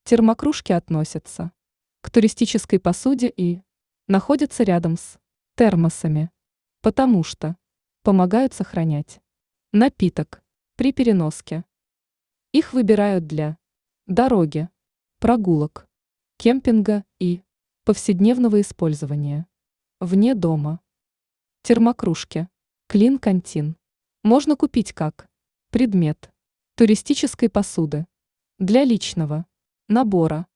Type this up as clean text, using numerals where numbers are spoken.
Термокружки относятся к туристической посуде и находятся рядом с термосами, потому что помогают сохранять напиток при переноске. Их выбирают для дороги, прогулок, кемпинга и повседневного использования вне дома. Термокружки Клин-Кантин можно купить как предмет туристической посуды для личного набора